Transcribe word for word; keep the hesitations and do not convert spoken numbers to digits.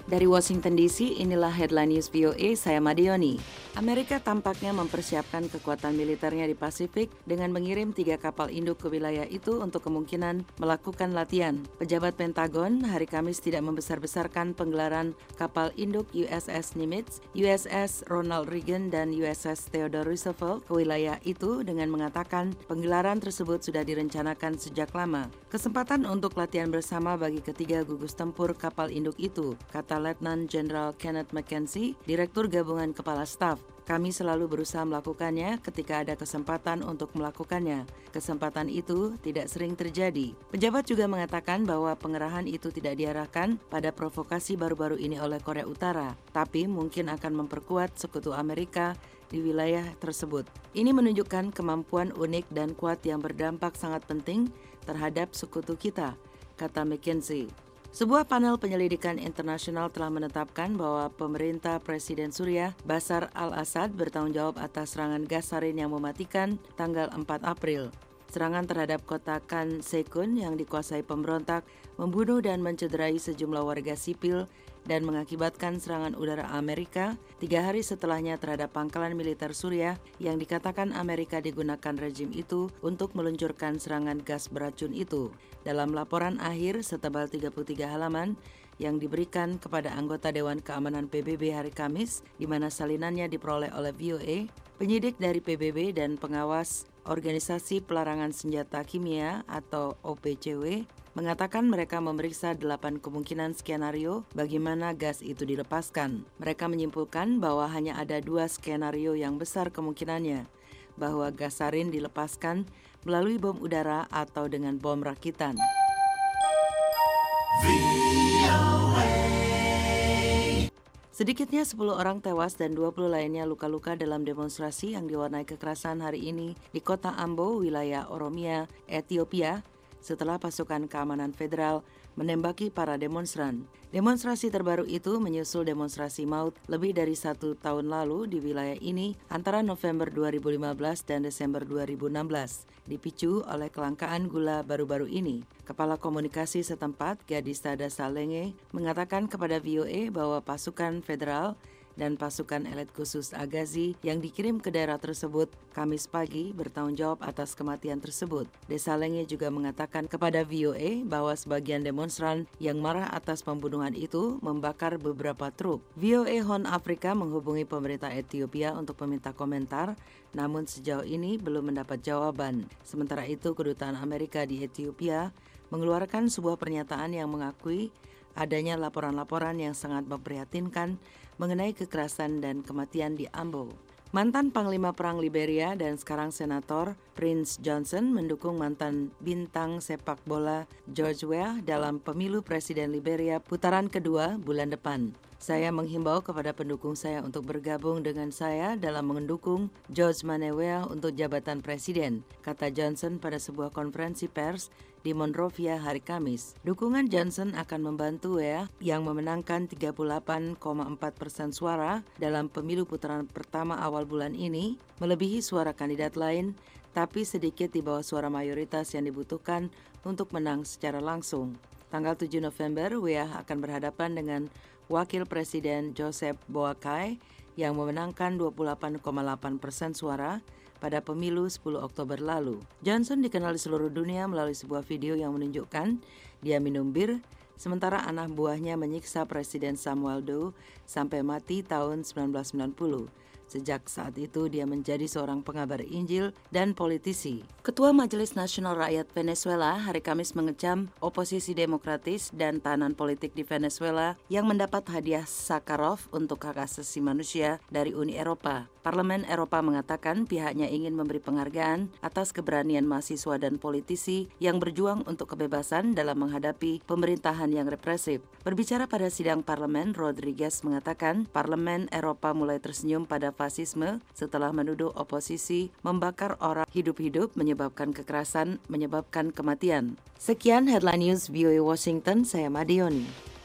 Dari Washington D C, inilah Headline News V O A, saya Madioni. Amerika tampaknya mempersiapkan kekuatan militernya di Pasifik dengan mengirim tiga kapal induk ke wilayah itu untuk kemungkinan melakukan latihan. Pejabat Pentagon hari Kamis tidak membesar-besarkan penggelaran kapal induk U S S Nimitz, U S S Ronald Reagan, dan U S S Theodore Roosevelt ke wilayah itu dengan mengatakan penggelaran tersebut sudah direncanakan sejak lama. Kesempatan untuk latihan bersama bagi ketiga gugus tempur kapal induk itu, kata Letnan Jenderal Kenneth McKenzie, Direktur Gabungan Kepala Staf. Kami selalu berusaha melakukannya ketika ada kesempatan untuk melakukannya. Kesempatan itu tidak sering terjadi. Pejabat juga mengatakan bahwa pengerahan itu tidak diarahkan pada provokasi baru-baru ini oleh Korea Utara, tapi mungkin akan memperkuat sekutu Amerika di wilayah tersebut. Ini menunjukkan kemampuan unik dan kuat yang berdampak sangat penting terhadap sekutu kita, kata McKenzie. Sebuah panel penyelidikan internasional telah menetapkan bahwa pemerintah Presiden Suriah Bashar al-Assad bertanggung jawab atas serangan gas sarin yang mematikan tanggal empat April. Serangan terhadap kota Khan Sheikhoun yang dikuasai pemberontak membunuh dan mencederai sejumlah warga sipil dan mengakibatkan serangan udara Amerika tiga hari setelahnya terhadap pangkalan militer Suriah yang dikatakan Amerika digunakan rejim itu untuk meluncurkan serangan gas beracun itu. Dalam laporan akhir setebal tiga puluh tiga halaman yang diberikan kepada anggota Dewan Keamanan P B B hari Kamis, di mana salinannya diperoleh oleh V O A, penyidik dari P B B dan pengawas Organisasi Pelarangan Senjata Kimia atau O P C W mengatakan mereka memeriksa delapan kemungkinan skenario bagaimana gas itu dilepaskan. Mereka menyimpulkan bahwa hanya ada dua skenario yang besar kemungkinannya, bahwa gas sarin dilepaskan melalui bom udara atau dengan bom rakitan. Sedikitnya sepuluh orang tewas dan dua puluh lainnya luka-luka dalam demonstrasi yang diwarnai kekerasan hari ini di kota Ambo, wilayah Oromia, Ethiopia, setelah pasukan keamanan federal menembaki para demonstran. Demonstrasi terbaru itu menyusul demonstrasi maut lebih dari satu tahun lalu di wilayah ini antara November dua ribu lima belas dan Desember dua ribu enam belas, dipicu oleh kelangkaan gula baru-baru ini. Kepala Komunikasi setempat, Gadista Dasalenge, mengatakan kepada V O A bahwa pasukan federal dan pasukan elit khusus Agazi yang dikirim ke daerah tersebut Kamis pagi bertanggung jawab atas kematian tersebut. Desalenge juga mengatakan kepada V O A bahwa sebagian demonstran yang marah atas pembunuhan itu membakar beberapa truk. V O A Horn Afrika menghubungi pemerintah Ethiopia untuk meminta komentar, namun sejauh ini belum mendapat jawaban. Sementara itu, Kedutaan Amerika di Ethiopia mengeluarkan sebuah pernyataan yang mengakui adanya laporan-laporan yang sangat memprihatinkan mengenai kekerasan dan kematian di Ambo. Mantan Panglima Perang Liberia dan sekarang Senator Prince Johnson mendukung mantan bintang sepak bola George Weah dalam pemilu Presiden Liberia putaran kedua bulan depan. Saya menghimbau kepada pendukung saya untuk bergabung dengan saya dalam mendukung George Weah untuk jabatan presiden, kata Johnson pada sebuah konferensi pers di Monrovia hari Kamis. Dukungan Johnson akan membantu Weah yang memenangkan tiga puluh delapan koma empat persen suara dalam pemilu putaran pertama awal bulan ini, melebihi suara kandidat lain, tapi sedikit di bawah suara mayoritas yang dibutuhkan untuk menang secara langsung. Tanggal tujuh November, Weah akan berhadapan dengan Wakil Presiden Joseph Boakai yang memenangkan dua puluh delapan koma delapan persen suara pada pemilu sepuluh Oktober lalu. Johnson dikenal di seluruh dunia melalui sebuah video yang menunjukkan dia minum bir, sementara anak buahnya menyiksa Presiden Samuel Doe sampai mati tahun sembilan belas sembilan puluh. Sejak saat itu dia menjadi seorang pengabar Injil dan politisi. Ketua Majelis Nasional Rakyat Venezuela hari Kamis mengecam oposisi demokratis dan tahanan politik di Venezuela yang mendapat hadiah Sakharov untuk hak asasi manusia dari Uni Eropa. Parlemen Eropa mengatakan pihaknya ingin memberi penghargaan atas keberanian mahasiswa dan politisi yang berjuang untuk kebebasan dalam menghadapi pemerintahan yang represif. Berbicara pada sidang parlemen, Rodriguez mengatakan parlemen Eropa mulai tersenyum pada fasisme setelah menuduh oposisi membakar orang hidup-hidup, menyebabkan kekerasan, menyebabkan kematian. Sekian Headline News V O A Washington, saya Madioni.